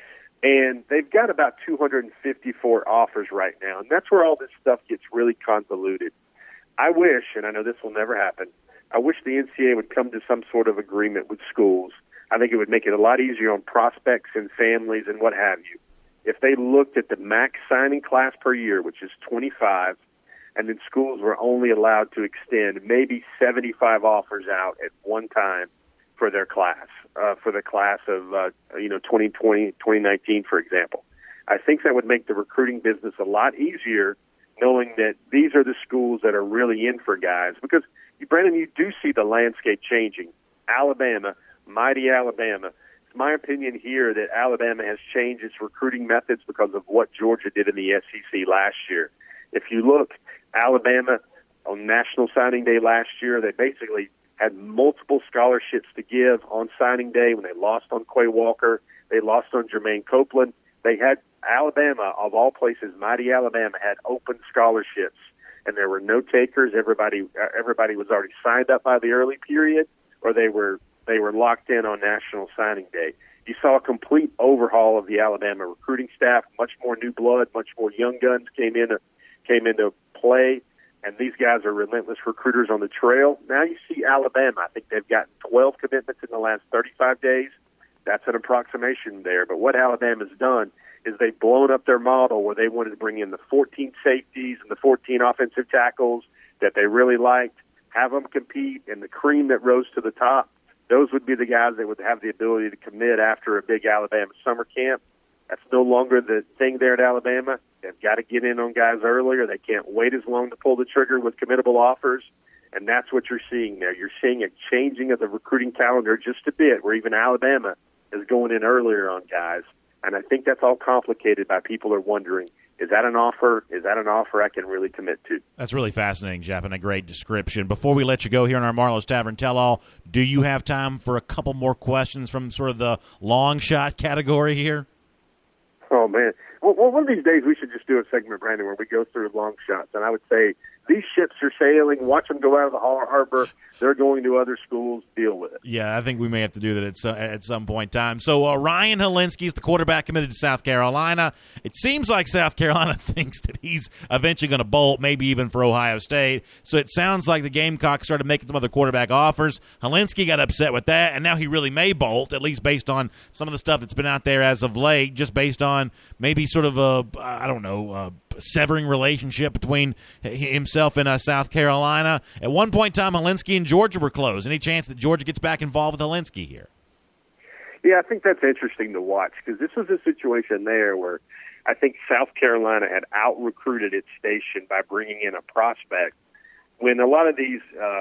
And they've got about two hundred fifty-four offers right now, and that's where all this stuff gets really convoluted. I wish, and I know this will never happen, I wish the N C double A would come to some sort of agreement with schools. I think it would make it a lot easier on prospects and families and what have you if they looked at the max signing class per year, which is twenty-five, and then schools were only allowed to extend maybe seventy-five offers out at one time for their class, uh, for the class of uh, you know twenty twenty, twenty nineteen, for example. I think that would make the recruiting business a lot easier, knowing that these are the schools that are really in for guys. Because, Brandon, you do see the landscape changing. Alabama, mighty Alabama. It's my opinion here that Alabama has changed its recruiting methods because of what Georgia did in the S E C last year. If you look, Alabama on National Signing Day last year, they basically had multiple scholarships to give on signing day when they lost on Quay Walker. They lost on Jermaine Copeland. They had Alabama, of all places, mighty Alabama, had open scholarships, and there were no takers. Everybody, everybody was already signed up by the early period, or they were they were locked in on National Signing Day. You saw a complete overhaul of the Alabama recruiting staff. Much more new blood, much more young guns came in came into play, and these guys are relentless recruiters on the trail. Now you see Alabama. I think they've gotten twelve commitments in the last thirty-five days. That's an approximation there. But what Alabama's done is they've blown up their model where they wanted to bring in the fourteen safeties and the fourteen offensive tackles that they really liked, have them compete, and the cream that rose to the top, those would be the guys that would have the ability to commit after a big Alabama summer camp. That's no longer the thing there at Alabama. They've got to get in on guys earlier. They can't wait as long to pull the trigger with committable offers, and that's what you're seeing there. You're seeing a changing of the recruiting calendar just a bit, where even Alabama is going in earlier on guys. And I think that's all complicated by people are wondering, is that an offer? Is that an offer I can really commit to? That's really fascinating, Jeff, and a great description. Before we let you go here on our Marlowe's Tavern Tell-All, do you have time for a couple more questions from sort of the long shot category here? Oh, man. Well, one of these days we should just do a segment, Brandon, where we go through long shots. And I would say, these ships are sailing. Watch them go out of the harbor. They're going to other schools. Deal with it. Yeah, I think we may have to do that at some, at some point in time. So uh, Ryan Hilinski is the quarterback committed to South Carolina. It seems like South Carolina thinks that he's eventually going to bolt, maybe even for Ohio State. So it sounds like the Gamecocks started making some other quarterback offers. Hilinski got upset with that, and now he really may bolt, at least based on some of the stuff that's been out there as of late, just based on maybe sort of a, I don't know, a severing relationship between himself and uh, South Carolina. At one point in time, Hilinski and Georgia were close. Any chance that Georgia gets back involved with Hilinski here? Yeah, I think that's interesting to watch, because this was a situation there where I think South Carolina had out-recruited its station by bringing in a prospect. When a lot of these uh,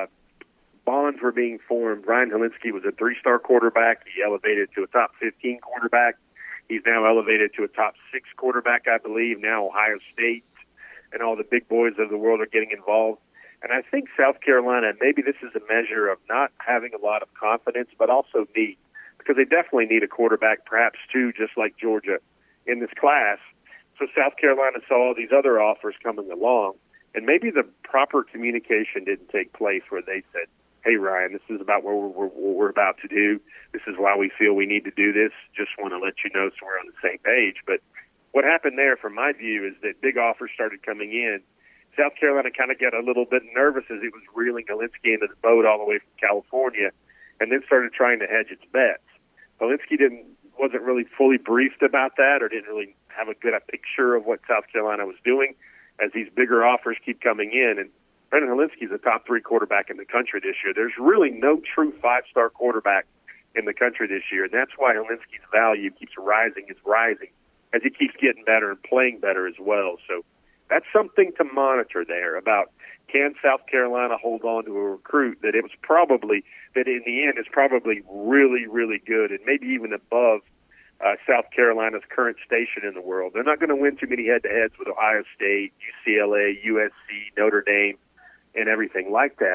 bonds were being formed, Ryan Hilinski was a three-star quarterback. He elevated to a top fifteen quarterback. He's now elevated to a top six quarterback, I believe. Now Ohio State and all the big boys of the world are getting involved. And I think South Carolina, maybe this is a measure of not having a lot of confidence, but also need, because they definitely need a quarterback, perhaps two, just like Georgia in this class. So South Carolina saw all these other offers coming along, and maybe the proper communication didn't take place where they said, hey, Ryan, this is about what we're, we're, what we're about to do. This is why we feel we need to do this. Just want to let you know so we're on the same page. But what happened there, from my view, is that big offers started coming in. South Carolina kind of got a little bit nervous as it was reeling Hilinski into the boat all the way from California, and then started trying to hedge its bets. Hilinski didn't wasn't really fully briefed about that, or didn't really have a good a picture of what South Carolina was doing as these bigger offers keep coming in. And Brendan Hilinski is a top three quarterback in the country this year. There's really no true five-star quarterback in the country this year, and that's why Hilinski's value keeps rising, is rising, as he keeps getting better and playing better as well. So that's something to monitor there about, can South Carolina hold on to a recruit that it was probably, that in the end is probably really, really good, and maybe even above uh, South Carolina's current station in the world. They're not going to win too many head-to-heads with Ohio State, U C L A, U S C, Notre Dame, and everything like that.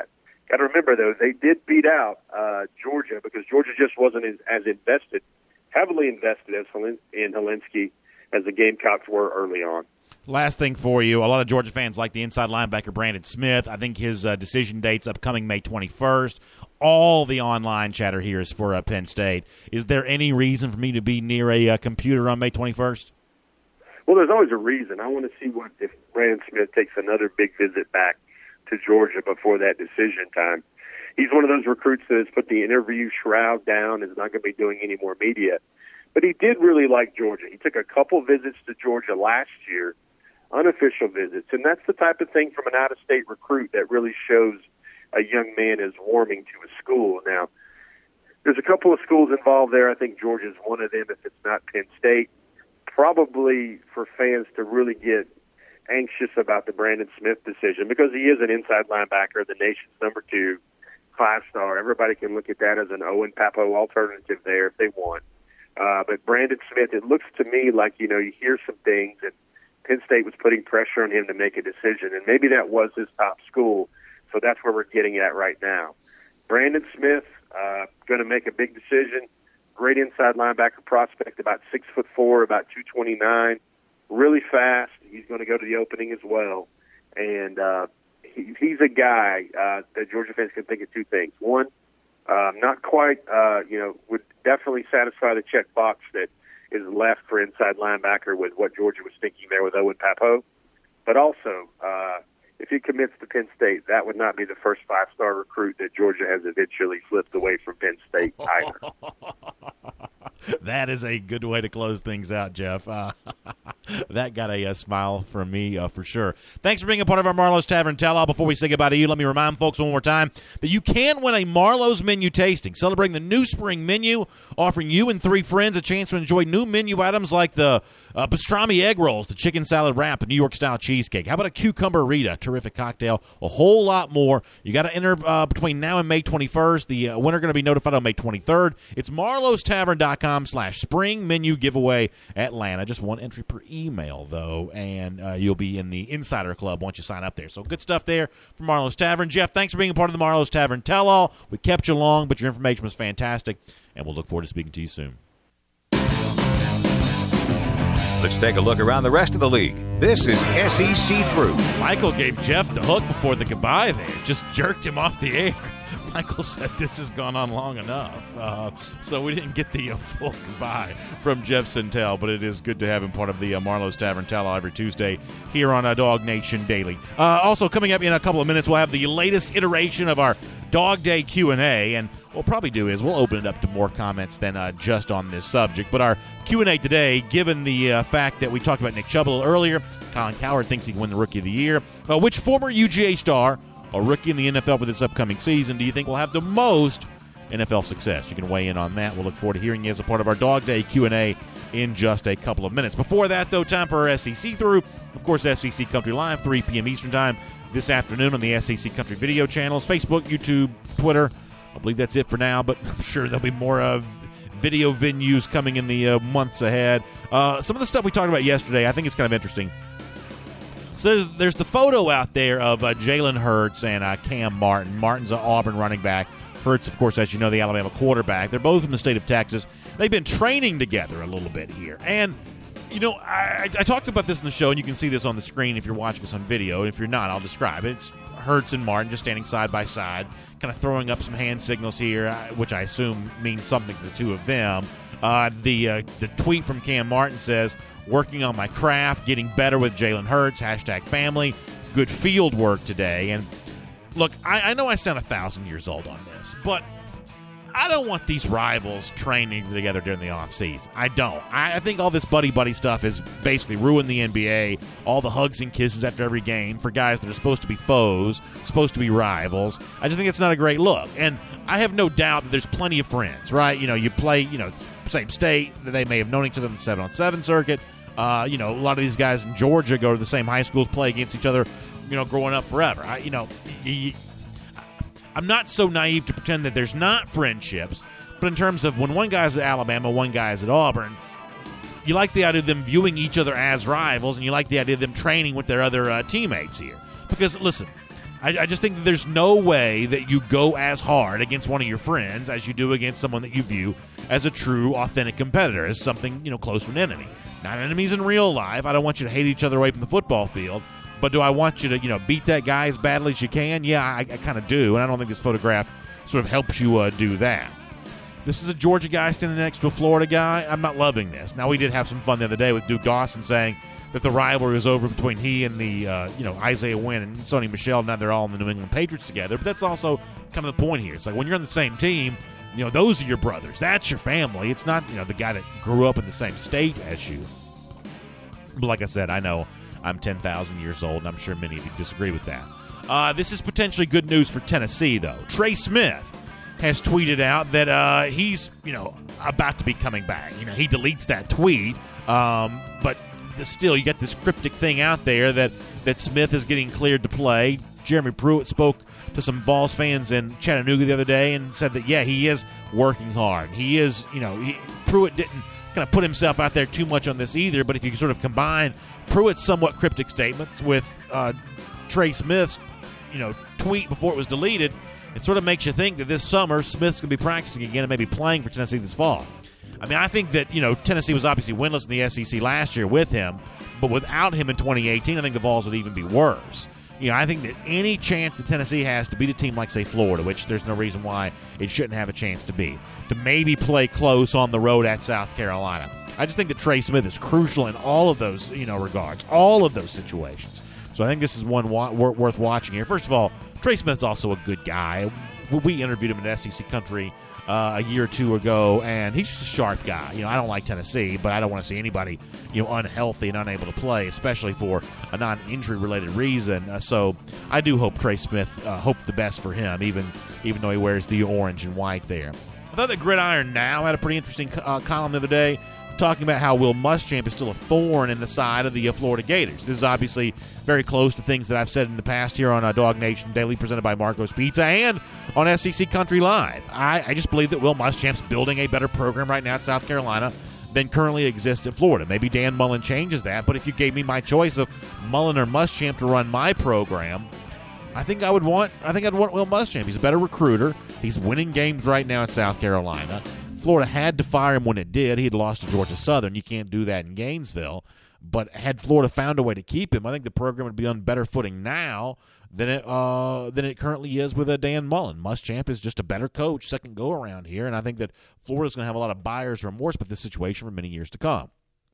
Got to remember, though, they did beat out uh, Georgia because Georgia just wasn't as, as invested, heavily invested as Helin- in Hilinski as the Gamecocks were early on. Last thing for you, a lot of Georgia fans like the inside linebacker Brandon Smith. I think his uh, decision date's upcoming May twenty-first. All the online chatter here is for uh, Penn State. Is there any reason for me to be near a uh, computer on May twenty-first? Well, there's always a reason. I want to see what if Brandon Smith takes another big visit back to Georgia before that decision time. He's one of those recruits that has put the interview shroud down, is not going to be doing any more media. But he did really like Georgia. He took a couple visits to Georgia last year, unofficial visits, and that's the type of thing from an out-of-state recruit that really shows a young man is warming to a school. Now, there's a couple of schools involved there. I think Georgia's one of them, if it's not Penn State. Probably for fans to really get anxious about the Brandon Smith decision because he is an inside linebacker, the nation's number two, five-star. Everybody can look at that as an Owen Pappoe alternative there if they want. Uh, but Brandon Smith, it looks to me like, you know, you hear some things, and Penn State was putting pressure on him to make a decision, and maybe that was his top school, so that's where we're getting at right now. Brandon Smith, uh, going to make a big decision. Great inside linebacker prospect, about six foot four, about two twenty-nine, really fast. He's going to go to the opening as well, and uh, he, he's a guy uh, that Georgia fans can think of two things. One, uh, not quite, uh, you know, would definitely satisfy the check box that is left for inside linebacker with what Georgia was thinking there with Owen Pappoe, but also uh, if he commits to Penn State, that would not be the first five-star recruit that Georgia has eventually flipped away from Penn State either. That is a good way to close things out, Jeff. Uh, that got a, a smile from me uh, for sure. Thanks for being a part of our Marlowe's Tavern Tell-All. Before we say goodbye to you, let me remind folks one more time that you can win a Marlowe's menu tasting, celebrating the new spring menu, offering you and three friends a chance to enjoy new menu items like the uh, pastrami egg rolls, the chicken salad wrap, the New York-style cheesecake. How about a cucumber Rita, terrific cocktail, a whole lot more. You got to enter uh, between now and May twenty-first. The uh, winner going to be notified on May twenty-third. It's marlows tavern dot com slash spring menu giveaway Atlanta. Just one entry per email, though, and uh, you'll be in the Insider Club once you sign up there. So good stuff there from Marlowe's Tavern. Jeff, thanks for being a part of the Marlowe's Tavern Tell-All. We kept you long, but your information was fantastic, and we'll look forward to speaking to you soon. Let's take a look around the rest of the league. This is S E C Through. Michael gave Jeff the hook before the goodbye there. Just jerked him off the air. Michael said this has gone on long enough. Uh, so we didn't get the uh, full goodbye from Jeff Sentell, but it is good to have him part of the uh, Marlowe's Tavern Tell-All every Tuesday here on uh, Dog Nation Daily. Uh, also, coming up in a couple of minutes, we'll have the latest iteration of our Dog Day Q and A, and what we'll probably do is we'll open it up to more comments than uh, just on this subject. But our Q and A today, given the uh, fact that we talked about Nick Chubb a little earlier, Colin Cowherd thinks he can win the Rookie of the Year. Uh, which former U G A star, a rookie in the N F L for this upcoming season, do you think will have the most N F L success? You can weigh in on that. We'll look forward to hearing you as a part of our Dog Day Q and A in just a couple of minutes. Before that, though, time for our S E C Through. Of course, S E C Country Live, three p.m. Eastern Time this afternoon on the S E C Country video channels, Facebook, YouTube, Twitter. I believe that's it for now, but I'm sure there'll be more uh, video venues coming in the uh, months ahead. Uh, some of the stuff we talked about yesterday, I think it's kind of interesting. So there's, there's the photo out there of uh, Jalen Hurts and uh, Cam Martin. Martin's an Auburn running back. Hurts, of course, as you know, the Alabama quarterback. They're both from the state of Texas. They've been training together a little bit here. And, you know, I, I talked about this in the show, and you can see this on the screen if you're watching us on video. If you're not, I'll describe it. It's Hurts and Martin just standing side by side, kind of throwing up some hand signals here, which I assume means something to the two of them. Uh, the uh, the tweet from Cam Martin says, working on my craft, getting better with Jalen Hurts, hashtag family, good field work today. And look, I, I know I sound a thousand years old on this, but I don't want these rivals training together during the offseason. I don't. I, I think all this buddy-buddy stuff has basically ruined the N B A, all the hugs and kisses after every game for guys that are supposed to be foes, supposed to be rivals. I just think it's not a great look. And I have no doubt that there's plenty of friends, right? You know, you play, you know, same state, that they may have known each other in the seven on seven circuit. Uh, you know, a lot of these guys in Georgia go to the same high schools, play against each other, you know, growing up forever. I, you know, you, I'm not so naive to pretend that there's not friendships, but in terms of when one guy's at Alabama, one guy's at Auburn, you like the idea of them viewing each other as rivals, and you like the idea of them training with their other uh, teammates here. Because, listen, I, I just think that there's no way that you go as hard against one of your friends as you do against someone that you view as a true, authentic competitor, as something, you know, close to an enemy. Not enemies in real life. I don't want you to hate each other away from the football field, but do I want you to, you know, beat that guy as badly as you can? Yeah, I, I kind of do, and I don't think this photograph sort of helps you uh, do that. This is a Georgia guy standing next to a Florida guy. I'm not loving this. Now, we did have some fun the other day with Duke Dawson saying that the rivalry was over between he and the, uh, you know, Isaiah Wynn and Sony Michel. Now they're all in the New England Patriots together. But that's also kind of the point here. It's like when you're on the same team, you know, those are your brothers. That's your family. It's not, you know, the guy that grew up in the same state as you. But like I said, I know I'm ten thousand years old, and I'm sure many of you disagree with that. Uh, this is potentially good news for Tennessee, though. Trey Smith has tweeted out that uh, he's, you know, about to be coming back. You know, he deletes that tweet, um, but still, you got this cryptic thing out there that, that Smith is getting cleared to play. Jeremy Pruitt spoke to some Vols fans in Chattanooga the other day and said that, yeah, he is working hard. He is, you know, he, Pruitt didn't kind of put himself out there too much on this either, but if you sort of combine Pruitt's somewhat cryptic statements with uh, Trey Smith's, you know, tweet before it was deleted, it sort of makes you think that this summer Smith's going to be practicing again and maybe playing for Tennessee this fall. I mean, I think that, you know, Tennessee was obviously winless in the S E C last year with him, but without him in twenty eighteen, I think the Vols would even be worse. You know, I think that any chance that Tennessee has to beat a team like, say, Florida, which there's no reason why it shouldn't have a chance to be, to maybe play close on the road at South Carolina. I just think that Trey Smith is crucial in all of those, you know, regards, all of those situations. So I think this is one wa- worth watching here. First of all, Trey Smith's also a good guy. We interviewed him in S E C Country uh, a year or two ago, and he's just a sharp guy. You know, I don't like Tennessee, but I don't want to see anybody, you know, unhealthy and unable to play, especially for a non-injury related reason. Uh, so I do hope Trey Smith, uh, hope the best for him, even even though he wears the orange and white there. I thought that Gridiron Now had a pretty interesting uh, column the other day, talking about how Will Muschamp is still a thorn in the side of the uh, Florida Gators. This is obviously very close to things that I've said in the past here on uh, Dog Nation Daily, presented by Marco's Pizza, and on S E C Country Live. I, I just believe that Will Muschamp's building a better program right now at South Carolina than currently exists at Florida. Maybe Dan Mullen changes that, but if you gave me my choice of Mullen or Muschamp to run my program, I think I would want I think I'd want Will Muschamp. He's a better recruiter. He's winning games right now at South Carolina. Florida had to fire him when it did. He had lost to Georgia Southern. You can't do that in Gainesville. But had Florida found a way to keep him, I think the program would be on better footing now than it uh, than it currently is with a Dan Mullen. Muschamp is just a better coach, second go-around here, and I think that Florida's going to have a lot of buyer's remorse with this situation for many years to come.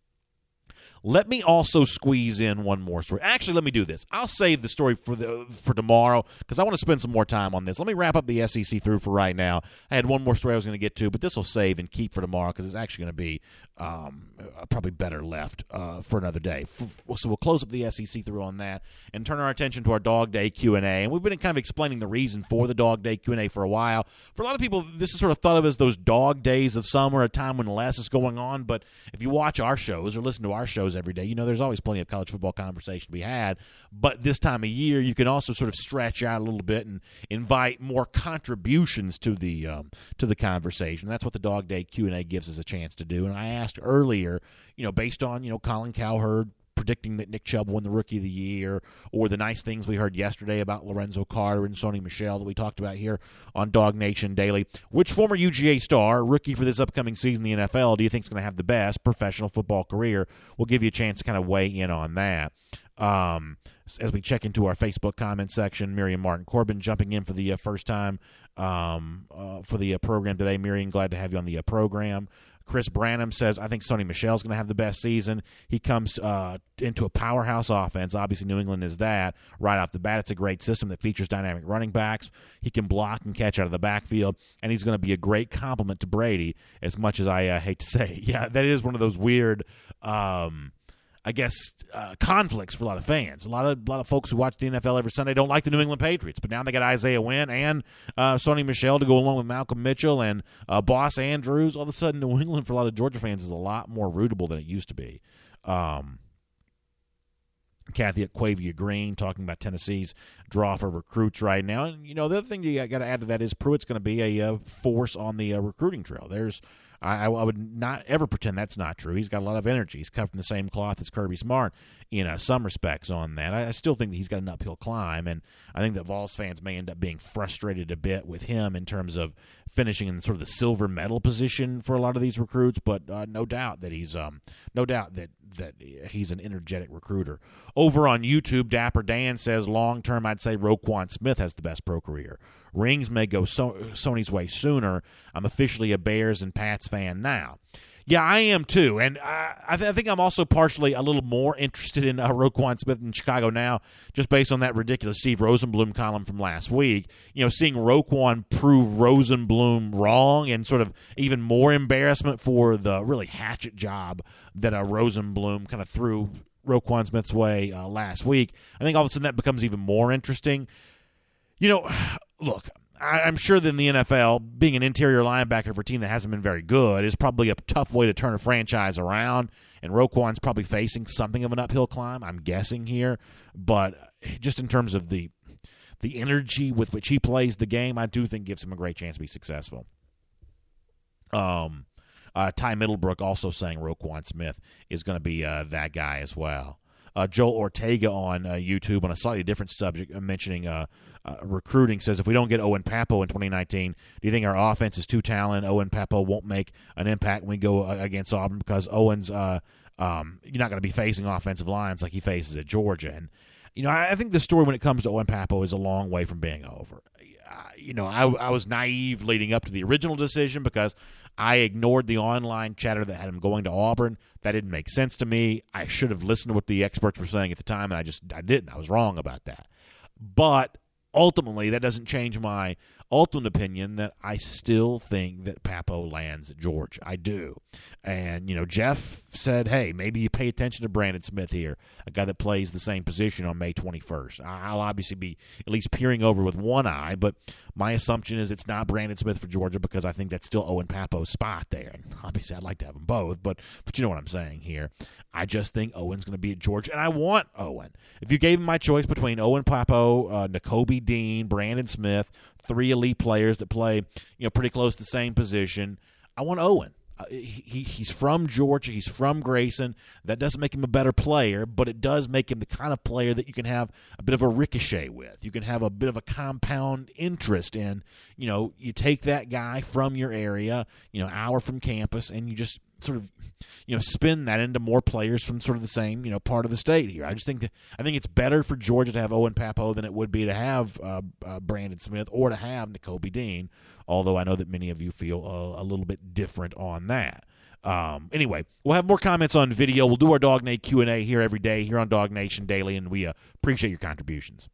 Let me also squeeze in one more story. Actually, let me do this. I'll save the story for the for tomorrow because I want to spend some more time on this. Let me wrap up the S E C through for right now. I had one more story I was going to get to, but this will save and keep for tomorrow because it's actually going to be um, probably better left uh, for another day. So we'll close up the S E C through on that and turn our attention to our Dog Day Q and A. And we've been kind of explaining the reason for the Dog Day Q and A for a while. For a lot of people, this is sort of thought of as those dog days of summer, a time when less is going on. But if you watch our shows or listen to our shows every day, you know there's always plenty of college football conversation to be had. But this time of year, you can also sort of stretch out a little bit and invite more contributions to the um, to the conversation. That's what the Dog Day Q and A gives us a chance to do. And I asked earlier, you know, based on, you know, Colin Cowherd predicting that Nick Chubb won the Rookie of the Year, or the nice things we heard yesterday about Lorenzo Carter and Sony Michel that we talked about here on Dog Nation Daily. Which former U G A star, rookie for this upcoming season in the N F L, do you think is going to have the best professional football career? We'll give you a chance to kind of weigh in on that. Um, as we check into our Facebook comment section, Miriam Martin Corbin jumping in for the uh, first time um, uh, for the uh, program today. Miriam, glad to have you on the uh, program. Chris Branham says, I think Sony Michel's going to have the best season. He comes uh, into a powerhouse offense. Obviously, New England is that. Right off the bat, it's a great system that features dynamic running backs. He can block and catch out of the backfield, and he's going to be a great complement to Brady, as much as I uh, hate to say. Yeah, that is one of those weird, um, I guess, uh, conflicts for a lot of fans. A lot of a lot of folks who watch the N F L every Sunday don't like the New England Patriots, but now they got Isaiah Wynn and uh, Sony Michel to go along with Malcolm Mitchell and uh, Boss Andrews. All of a sudden, New England for a lot of Georgia fans is a lot more rootable than it used to be. Um, Kathy at Quavia Green talking about Tennessee's draw for recruits right now. And, you know, the other thing you got to add to that is Pruitt's going to be a uh, force on the uh, recruiting trail. There's I, I would not ever pretend that's not true. He's got a lot of energy. He's cut from the same cloth as Kirby Smart in uh, some respects on that. I, I still think that he's got an uphill climb, and I think that Vols fans may end up being frustrated a bit with him in terms of finishing in sort of the silver medal position for a lot of these recruits. But uh, no doubt that he's um, no doubt that that he's an energetic recruiter. Over on YouTube, Dapper Dan says, long term, I'd say Roquan Smith has the best pro career. Rings may go so- Sony's way sooner. I'm officially a Bears and Pats fan now. Yeah, I am too, and I, I, th- I think I'm also partially a little more interested in uh, Roquan Smith in Chicago now, just based on that ridiculous Steve Rosenblum column from last week. You know, seeing Roquan prove Rosenblum wrong, and sort of even more embarrassment for the really hatchet job that uh, Rosenblum kind of threw Roquan Smith's way uh, last week. I think all of a sudden that becomes even more interesting. You know, look, I, I'm sure that in the N F L, being an interior linebacker for a team that hasn't been very good is probably a tough way to turn a franchise around, and Roquan's probably facing something of an uphill climb, I'm guessing here. But just in terms of the the energy with which he plays the game, I do think gives him a great chance to be successful. Um, uh, Ty Middlebrook also saying Roquan Smith is going to be uh, that guy as well. Uh, Joel Ortega on uh, YouTube on a slightly different subject, uh, mentioning uh, uh, recruiting, says, if we don't get Owen Pappoe in twenty nineteen, do you think our offense is too talented? Owen Pappoe won't make an impact when we go uh, against Auburn because Owen's uh, um, you're not going to be facing offensive lines like he faces at Georgia. And, you know, I, I think the story when it comes to Owen Pappoe is a long way from being over. Uh, you know, I, I was naive leading up to the original decision because I ignored the online chatter that had him going to Auburn. That didn't make sense to me. I should have listened to what the experts were saying at the time, and I just I didn't. I was wrong about that. But ultimately, that doesn't change my ultimate opinion that I still think that Pappoe lands at Georgia. I do. And, you know, Jeff said, hey, maybe you pay attention to Brandon Smith here, a guy that plays the same position on May twenty-first. I'll obviously be at least peering over with one eye, but my assumption is it's not Brandon Smith for Georgia because I think that's still Owen Pappoe's spot there. And obviously I'd like to have them both, but, but you know what I'm saying here. I just think Owen's going to be at Georgia, and I want Owen. If you gave me my choice between Owen Pappoe, uh, Nakobe Dean, Brandon Smith, three elite players that play, you know, pretty close to the same position, I want Owen. Uh, he he's from Georgia. He's from Grayson. That doesn't make him a better player, but it does make him the kind of player that you can have a bit of a ricochet with. You can have a bit of a compound interest in. You know, you take that guy from your area, you know, hour from campus, and you just sort of, you know, spin that into more players from sort of the same, you know, part of the state here. I just think that I think it's better for Georgia to have Owen Pappoe than it would be to have uh, uh, Brandon Smith or to have Nakobe Dean, although I know that many of you feel uh, a little bit different on that. Um, anyway, we'll have more comments on video. We'll do our Dog Nate Q and A here every day here on Dog Nation Daily, and we uh, appreciate your contributions.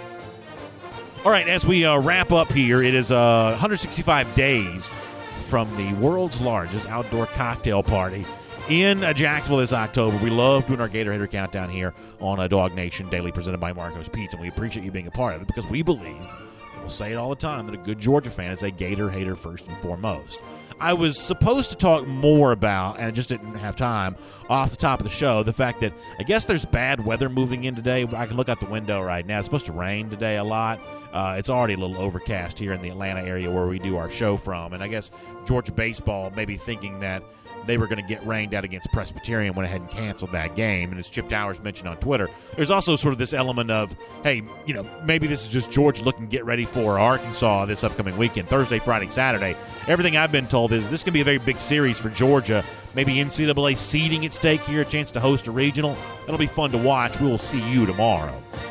All right, as we uh, wrap up here, it is uh, one hundred sixty-five days from the world's largest outdoor cocktail party in uh, Jacksonville this October. We love doing our Gator Hater Countdown here on uh, Dog Nation Daily, presented by Marco's Pizza, and we appreciate you being a part of it because we believe, and we'll say it all the time, that a good Georgia fan is a Gator hater first and foremost. I was supposed to talk more about, and I just didn't have time, off the top of the show, the fact that I guess there's bad weather moving in today. I can look out the window right now. It's supposed to rain today a lot. Uh, it's already a little overcast here in the Atlanta area where we do our show from, and I guess Georgia baseball may be thinking that they were going to get rained out against Presbyterian, went ahead and canceled that game. And as Chip Towers mentioned on Twitter, there's also sort of this element of, hey, you know, maybe this is just Georgia looking to get ready for Arkansas this upcoming weekend, Thursday, Friday, Saturday. Everything I've been told is this can be a very big series for Georgia. Maybe N C double A seeding at stake here, a chance to host a regional. It'll be fun to watch. We will see you tomorrow.